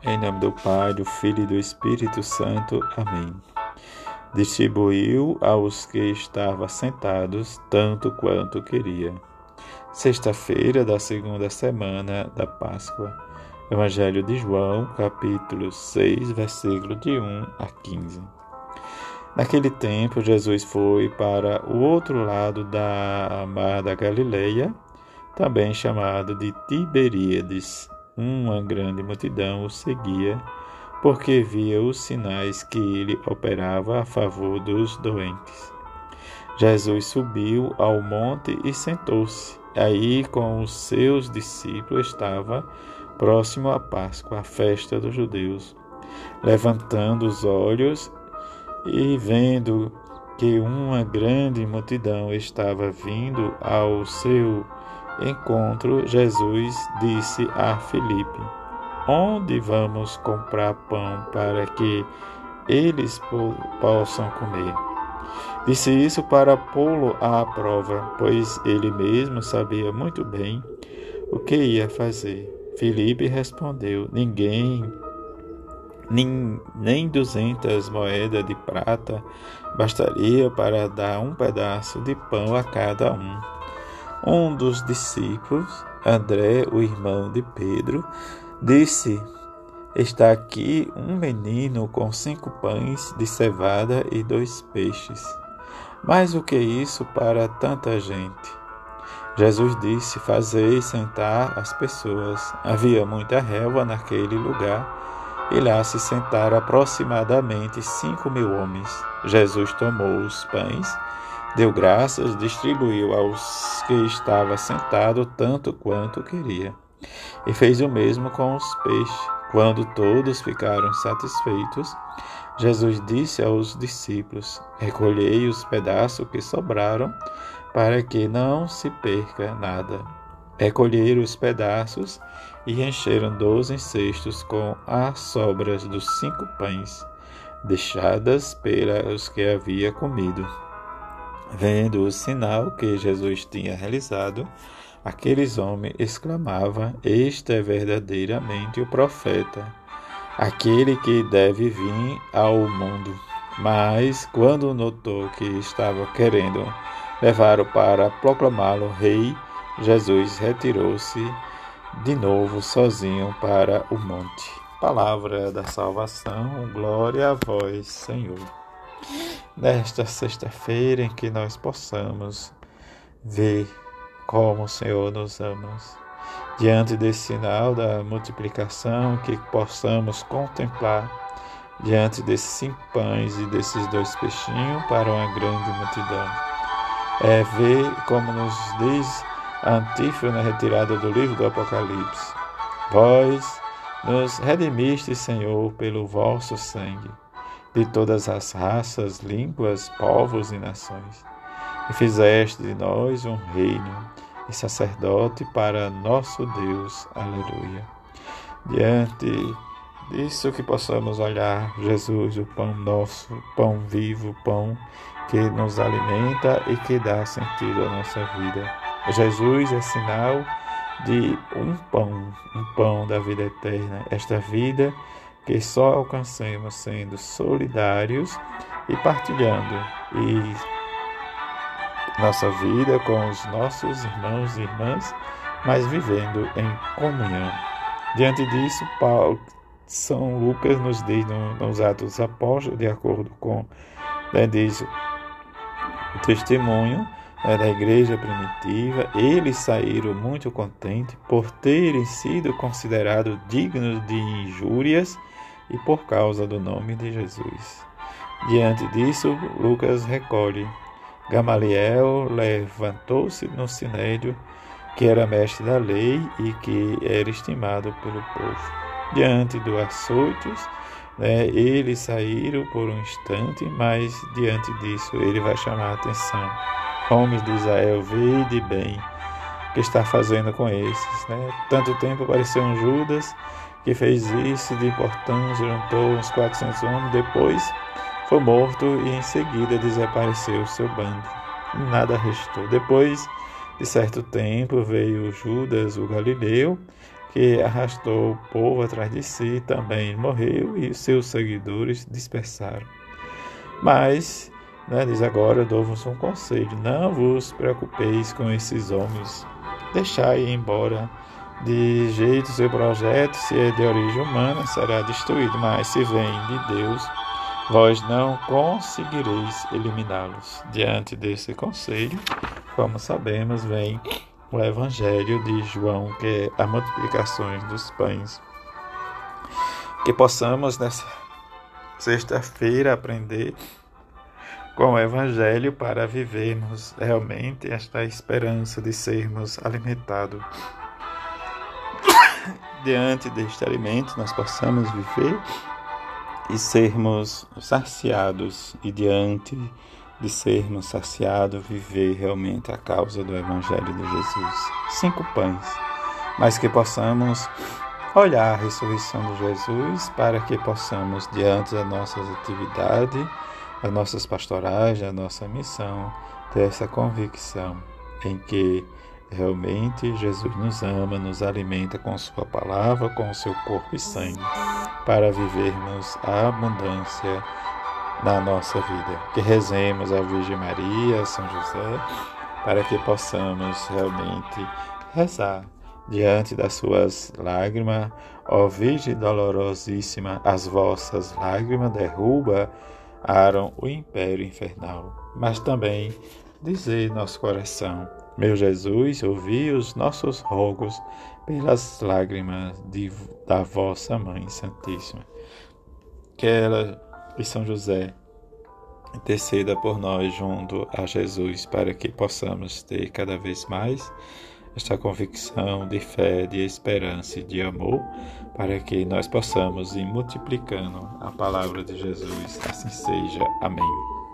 Em nome do Pai, do Filho e do Espírito Santo. Amém. Distribuiu aos que estavam sentados tanto quanto queria. Sexta-feira da segunda semana da Páscoa. Evangelho de João, capítulo 6, versículo de 1 a 15. Naquele tempo, Jesus foi para o outro lado da mar da Galileia, também chamado de Tiberíades. Uma grande multidão o seguia, porque via os sinais que ele operava a favor dos doentes. Jesus subiu ao monte e sentou-se. Aí, com os seus discípulos, estava próximo à Páscoa, a festa dos judeus. Levantando os olhos e vendo que uma grande multidão estava vindo ao seu encontro, Jesus disse a Filipe: Onde vamos comprar pão para que eles possam comer? Disse isso para pô-lo à prova, pois ele mesmo sabia muito bem o que ia fazer. Filipe respondeu: Nem 200 moedas de prata bastaria para dar um pedaço de pão a cada um. Um dos discípulos, André, o irmão de Pedro, disse: Está aqui um menino com 5 pães de cevada e 2 peixes. Mas o que é isso para tanta gente? Jesus disse: Fazei sentar as pessoas. Havia muita relva naquele lugar, e lá se sentaram aproximadamente 5.000 homens. Jesus tomou os pães, deu graças, distribuiu aos que estavam sentados tanto quanto queria, e fez o mesmo com os peixes. Quando todos ficaram satisfeitos, Jesus disse aos discípulos: Recolhei os pedaços que sobraram, para que não se perca nada. Recolheram os pedaços e encheram 12 cestos com as sobras dos 5 pães, deixadas pelos que havia comido. Vendo o sinal que Jesus tinha realizado, aqueles homens exclamavam: Este é verdadeiramente o profeta, aquele que deve vir ao mundo. Mas, quando notou que estava querendo levá-lo para proclamá-lo rei, Jesus retirou-se de novo sozinho para o monte. Palavra da salvação, glória a vós, Senhor. Nesta sexta-feira em que nós possamos ver como o Senhor nos ama, diante desse sinal da multiplicação, que possamos contemplar diante desses 5 pães e desses 2 peixinhos para uma grande multidão. Ver como nos diz a antífona retirada do livro do Apocalipse: Vós nos redimiste, Senhor, pelo vosso sangue, de todas as raças, línguas, povos e nações, e fizeste de nós um reino e sacerdote para nosso Deus. Aleluia. Diante disso, que possamos olhar Jesus, o pão nosso, pão vivo, pão que nos alimenta e que dá sentido à nossa vida. Jesus é sinal de um pão da vida eterna, esta vida que só alcancemos sendo solidários e partilhando nossa vida com os nossos irmãos e irmãs, mas vivendo em comunhão. Diante disso, São Lucas nos diz nos Atos dos Apóstolos, de acordo com diz o testemunho da igreja primitiva, eles saíram muito contentes por terem sido considerados dignos de injúrias e por causa do nome de Jesus. Diante disso, Lucas recolhe: Gamaliel levantou-se no sinédrio, que era mestre da lei e que era estimado pelo povo. Diante dos açoites, eles saíram por um instante, mas diante disso ele vai chamar a atenção. Homens de Israel, vede bem o que está fazendo com esses. Tanto tempo apareceu um Judas que fez isso de importância, juntou uns 400 homens, depois foi morto e em seguida desapareceu o seu bando. Nada restou. Depois de certo tempo veio Judas, o Galileu, que arrastou o povo atrás de si, também morreu e seus seguidores dispersaram. Mas, diz agora, eu dou-vos um conselho: não vos preocupeis com esses homens, deixai ir embora. De jeito seu projeto, se é de origem humana, será destruído, mas se vem de Deus, vós não conseguireis eliminá-los. Diante desse conselho, como sabemos, vem o Evangelho de João, que é a multiplicação dos pães. Que possamos nessa sexta-feira aprender com o Evangelho para vivermos realmente esta esperança de sermos alimentados. Diante deste alimento, nós possamos viver e sermos saciados, e diante de sermos saciados, viver realmente a causa do Evangelho de Jesus. 5 pães, mas que possamos olhar a ressurreição de Jesus para que possamos, diante das nossas atividades, das nossas pastorais, da nossa missão, ter essa convicção em que realmente Jesus nos ama, nos alimenta com sua palavra, com o seu corpo e sangue, para vivermos a abundância na nossa vida. Que rezemos a Virgem Maria, a São José, para que possamos realmente rezar diante das suas lágrimas. Ó Virgem dolorosíssima, as vossas lágrimas derrubaram o império infernal. Mas também dizer nosso coração: meu Jesus, ouvi os nossos rogos pelas lágrimas da vossa Mãe Santíssima. Que ela e São José interceda por nós junto a Jesus, para que possamos ter cada vez mais esta convicção de fé, de esperança e de amor, para que nós possamos ir multiplicando a palavra de Jesus. Assim seja. Amém.